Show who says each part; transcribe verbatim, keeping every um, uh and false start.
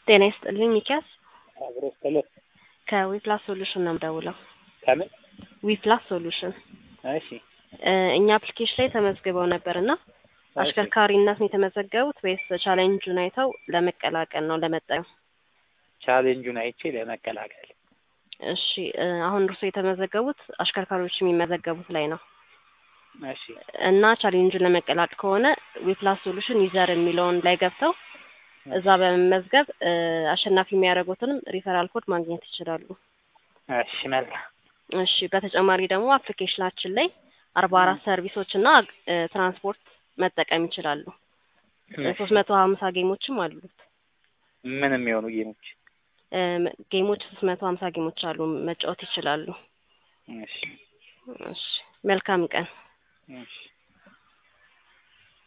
Speaker 1: ጤና ይስጥልኝ ሚኪያስ
Speaker 2: አብሮ ተለ
Speaker 1: ከዊፕላስ ሶሉሽን ነው የምደውለው።
Speaker 2: ከምን
Speaker 1: ዊፕላስ ሶሉሽን
Speaker 2: እሺ
Speaker 1: እኛ አፕሊኬሽን ላይ ተመዝግበው ነበርና አሽከርካሪነት ነው የተመዘገቡት ወይስ ቻሌንጁን አይተው ለመቀላቀል ነው ለመጠቀም?
Speaker 2: ቻሌንጁን አይቼ ለመቀላቀል።
Speaker 1: እሺ አሁን እርሶ የተመዘገቡት አሽከርካሪዎች የሚመዘገቡት ላይ ነው።
Speaker 2: እሺ
Speaker 1: እና ቻሌንጁን ለመቀላቀል ከሆነ ዊፕላስ ሶሉሽን ዩዘር የሚለውን ላይ ገብተው እዛ በመመዝገብ አሸናፊ የሚያደርጉትንም ሪፈራል ኮድ ማግኘት ይችላሉ።
Speaker 2: እሺ መልካም።
Speaker 1: እሺ በተጨማሪ ደግሞ አፕሊኬሽናችን ላይ አርባ አራት ሰርቪሶች እና ትራንስፖርት መጠቀም ይችላሉ። ሶስት መቶ ሀምሳ ጌሞችም አሉት።
Speaker 2: ምንም የሆኑ ጌሞች
Speaker 1: ጌሞች ሶስት መቶ ሀምሳ ጌሞች አሉ መጫወት ይችላሉ።
Speaker 2: እሺ
Speaker 1: እሺ መልካም ቀን።
Speaker 2: እሺ